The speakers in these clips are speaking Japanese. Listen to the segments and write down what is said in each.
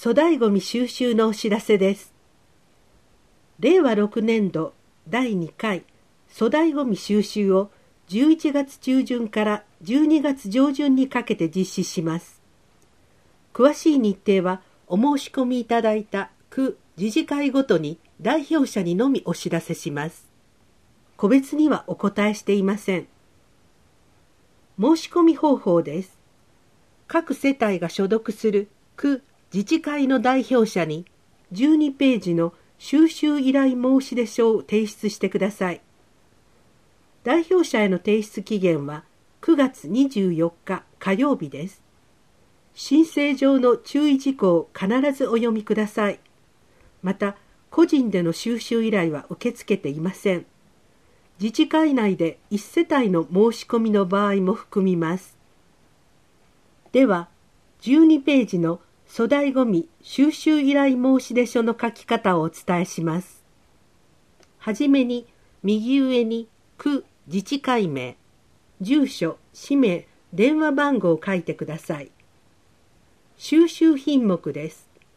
粗大ごみ収集のお知らせです。令和6年度第2回粗大ごみ収集を11月中旬から12月上旬にかけて実施します。詳しい日程はお申し込みいただいた区自治会ごとに代表者にのみお知らせします。個別にはお答えしていません。申し込み方法です。各世帯が所属する区自治会の代表者に12ページの収集依頼申出書を提出してください。代表者への提出期限は9月24日火曜日です。申請上の注意事項を必ずお読みください。また、個人での収集依頼は受け付けていません。自治会内で1世帯の申し込みの場合も含みます。では、12ページの粗大ごみ収集依頼申出書の書き方をお伝えします。はじめに、右上に区自治会名、住所、氏名、電話番号を書いてください。収集品目です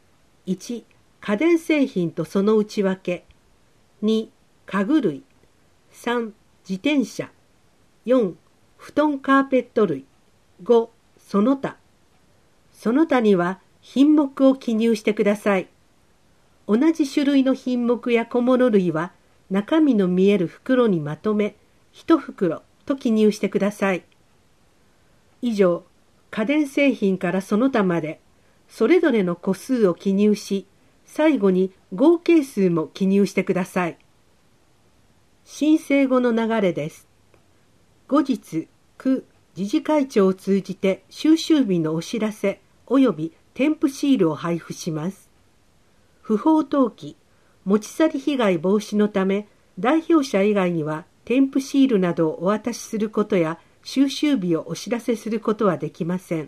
。1、家電製品とその内訳。2、家具類。3、自転車。4、布団カーペット類。5、その他。その他には品目を記入してください。同じ種類の品目や小物類は中身の見える袋にまとめ、1袋と記入してください。以上、家電製品からその他まで、それぞれの個数を記入し、最後に合計数も記入してください。申請後の流れです。後日、区自治会長を通じて収集日のお知らせ及び添付シールを配布します。不法投棄、持ち去り被害防止のため、代表者以外には添付シールなどをお渡しすることや、収集日をお知らせすることはできません。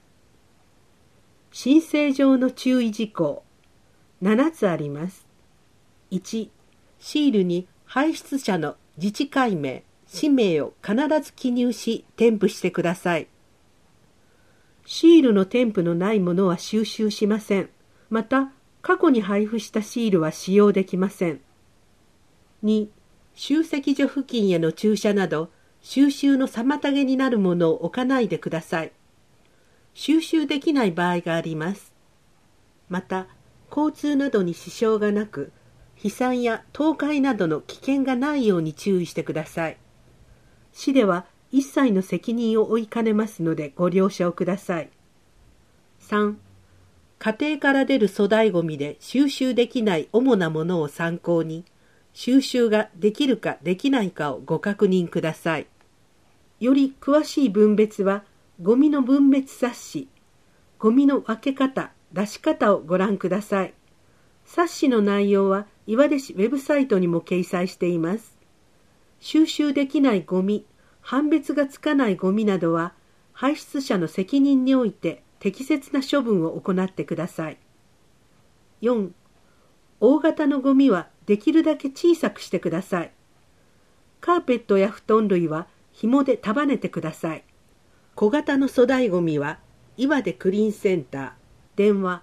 申請上の注意事項、7つあります。1、シールに排出者の自治会名、氏名を必ず記入し添付してください。シールの添付のないものは収集しません。また、過去に配布したシールは使用できません。2、集積所付近への駐車など、収集の妨げになるものを置かないでください。収集できない場合があります。また、交通などに支障がなく、飛散や倒壊などの危険がないように注意してください。市では一切の責任を負いかねますのでご了承ください。3、家庭から出る粗大ごみで収集できない主なものを参考に、収集ができるかできないかをご確認ください。より詳しい分別は、ゴミの分別冊子、ゴミの分け方、出し方をご覧ください。冊子の内容は岩出市ウェブサイトにも掲載しています。収集できないゴミ、判別がつかないゴミなどは、排出者の責任において適切な処分を行ってください。4、大型のゴミはできるだけ小さくしてください。カーペットや布団類は紐で束ねてください。小型の粗大ごみは岩出クリーンセンター、電話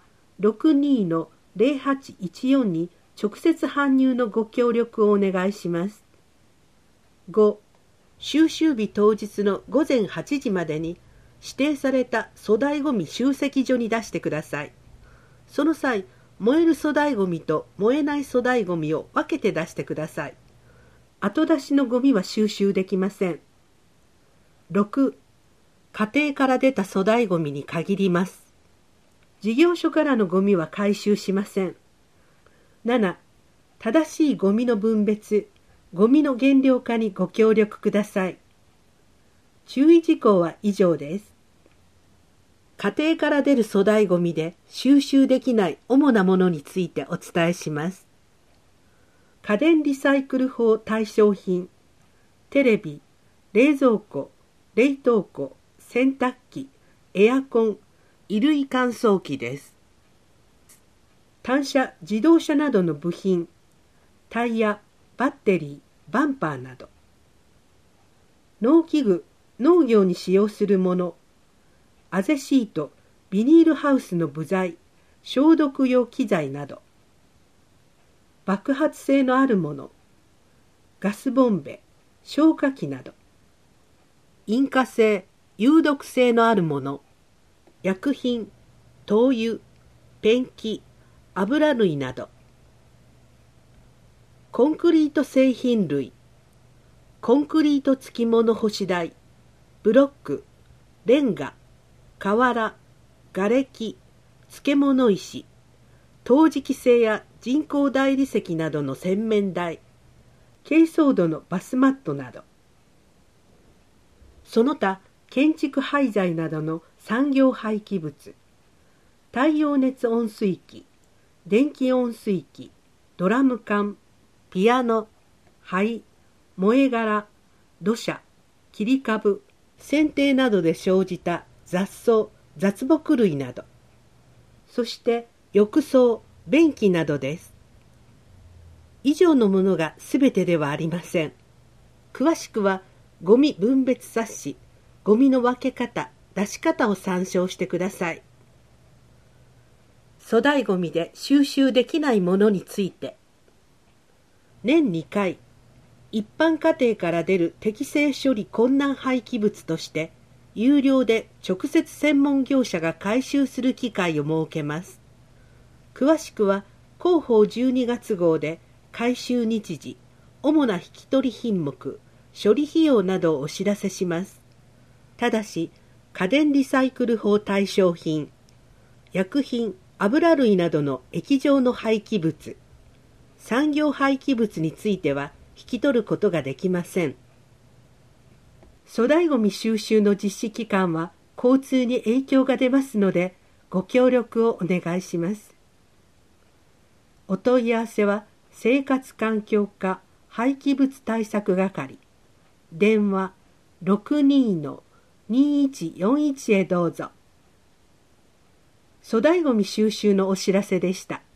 62-0814 に直接搬入のご協力をお願いします。5、収集日当日の午前8時までに指定された粗大ごみ集積所に出してください。その際、燃える粗大ごみと燃えない粗大ごみを分けて出してください。後出しのゴミは収集できません。6、家庭から出た粗大ごみに限ります。事業所からのゴミは回収しません。7、正しいゴミの分別、ゴミの減量化にご協力ください。注意事項は以上です。家庭から出る粗大ごみで収集できない主なものについてお伝えします。家電リサイクル法対象品、テレビ、冷蔵庫、冷凍庫、洗濯機、エアコン、衣類乾燥機です。単車、自動車などの部品、タイヤ、バッテリー、バンパーなど。農機具、農業に使用するもの、あぜシート、ビニールハウスの部材、 消毒用機材など、爆発性のあるもの、ガスボンベ、消火器など、引火性、有毒性のあるもの、薬品、灯油、ペンキ、油類など、コンクリート製品類、コンクリート付き物干し台、ブロック、レンガ、瓦、瓦礫、漬物石、陶磁器製や人工大理石などの洗面台、珪藻土のバスマットなど、その他建築廃材などの産業廃棄物、太陽熱温水器、電気温水器、ドラム缶、ピアノ、灰、燃え殻、土砂、切り株、剪定などで生じた雑草、雑木類など、そして浴槽、便器などです。以上のものがすべてではありません。詳しくはゴミ分別冊子、ゴミの分け方、出し方を参照してください。粗大ゴミで収集できないものについて、年2回、一般家庭から出る適正処理困難廃棄物として、有料で直接専門業者が回収する機会を設けます。詳しくは広報12月号で回収日時、主な引き取り品目、処理費用などをお知らせします。ただし、家電リサイクル法対象品、薬品、油類などの液状の廃棄物、産業廃棄物については引き取ることができません。粗大ごみ収集の実施期間は交通に影響が出ますので、ご協力をお願いします。お問い合わせは生活環境課廃棄物対策係、電話 62-2141 へどうぞ。粗大ごみ収集のお知らせでした。